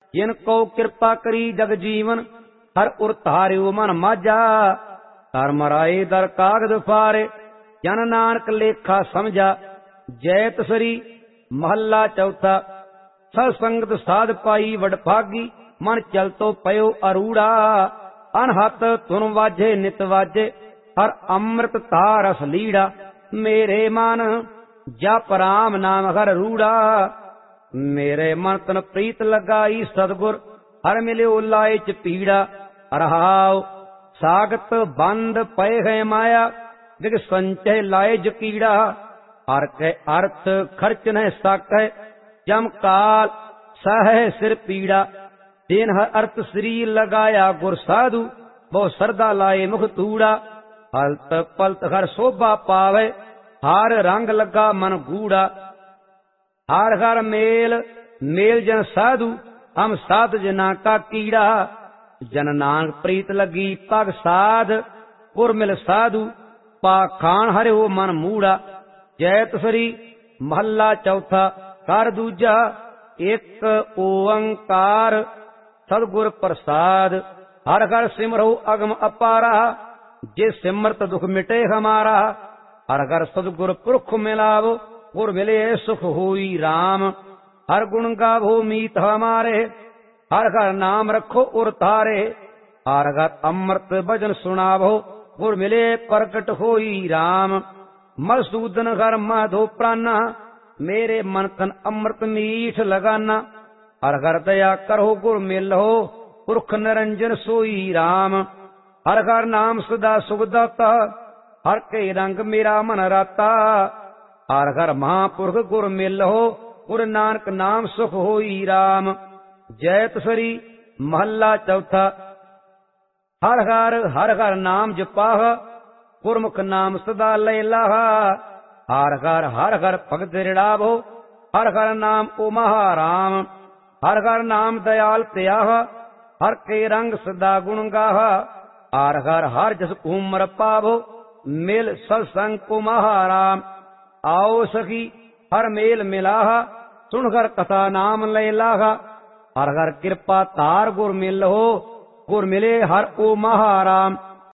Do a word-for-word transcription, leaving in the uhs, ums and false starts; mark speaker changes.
Speaker 1: जिनको कृपा करी जग जीवन हर उर धार्यो मन माझा। कर मराए दर कागद फारे जन नानक लेखा समझा। जय तसरी महला चौथा। सत्संगत साध पाई वडभागी मन चल तो पयो अरूड़ा। अनहत तुन वाजे नित वाजे हर अमृत तारस लीड़ा। मेरे मन जप राम नाम हर रूड़ा। मेरे मन तन प्रीत लगाई सतगुर हर मिल्यो लाए च पीड़ा। रहाओ सागत बंद पए है माया दिग संचय लाए जकीड़ा। हर के अर्थ खर्च न सकै जम काल सह सिर पीड़ा। दिन हर अर्थ श्री लगाया गुर साधु बहु सरदा लाए मुख तूड़ा। हलत पलत हर शोभा पावे हार रंग लगा मन गूड़ा। हार हर मेल मेल जन साधु हम साध जना का कीड़ा। जन नानक प्रीत लगी पग साध पुर मिल साधु पाखान हरे हो मन मूड़ा। जय तसरी महला चौथा। कर दूजा एक ओंकार सदगुर प्रसाद। हर घर सिमरो अगम अपारा जे सिमरत दुख मिटे हमारा। हर घर सदगुर पुरख मिलावो गुर मिले सुख होई राम। हर गुण गावो मीत हमारे हर घर नाम रखो उर तारे। हर घर अमृत भजन सुनावो गुर मिले प्रकट होई राम। मसूदन घर माधो प्राणा मेरे मन तन अमृत मीठ लगाना। हर घर दया करो गुर मिलो पुरख निरंजन सोई राम। हर घर नाम सदा सुख दाता हर के रंग मेरा मन राता। हर घर महापुरख गुर मिलो गुर नानक नाम सुख होई राम। जय तसरी महला चौथा। हर घर हर घर नाम जपाह गुरमुख नाम सदा लय लाहा। हर घर हर घर भगत रिड़ावो हर घर नाम ओ महाराम। हर घर नाम दयाल त्याह हर के रंग सदा गुण गाहा। हर घर हर जस उमर पावो मिल सत्संग को महाराम। आओ सखी हर मेल मिलाहा सुन घर कथा नाम लय लाहा। हर घर कृपा तार गुर मिल हो गुर मिले हर ओ महाराम।